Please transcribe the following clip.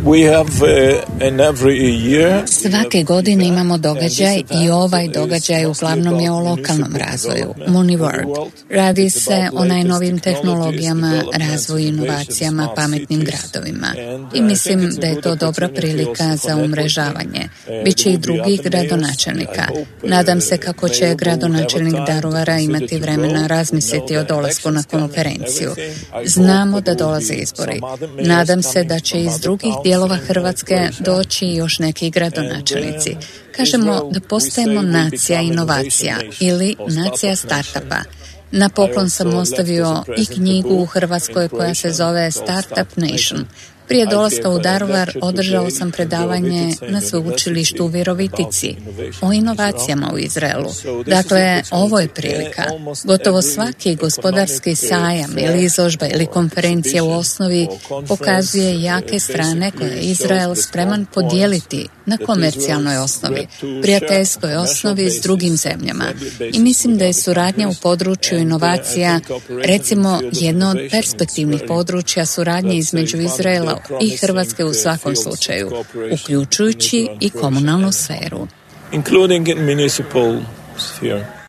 Svake godine imamo događaj i ovaj događaj uglavnom je o lokalnom razvoju, MuniWorld. Radi se o najnovijim tehnologijama, razvoju, inovacijama, pametnim gradovima. I mislim da je to dobra prilika za umrežavanje. Biće i drugih gradonačelnika. Nadam se kako će gradonačelnik Daruvara imati vremena razmisliti o dolasku na konferenciju. Znamo da dolaze izbori. Nadam se da će iz drugih dijelova Hrvatske doći još neki gradonačelnici. Kažemo da postajemo nacija inovacija ili nacija startupa. Na poklon sam ostavio i knjigu u Hrvatskoj koja se zove Startup Nation. Prije dolaska u Daruvar održao sam predavanje na sveučilištu u Virovitici o inovacijama u Izraelu. Dakle, ovo je prilika. Gotovo svaki gospodarski sajam ili izložba ili konferencija u osnovi pokazuje jake strane koje je Izrael spreman podijeliti na komercijalnoj osnovi, prijateljskoj osnovi s drugim zemljama. I mislim da je suradnja u području inovacija, recimo, jedno od perspektivnih područja suradnje između Izraela i Hrvatske u svakom slučaju, uključujući i komunalnu sferu. Including in municipal sphere.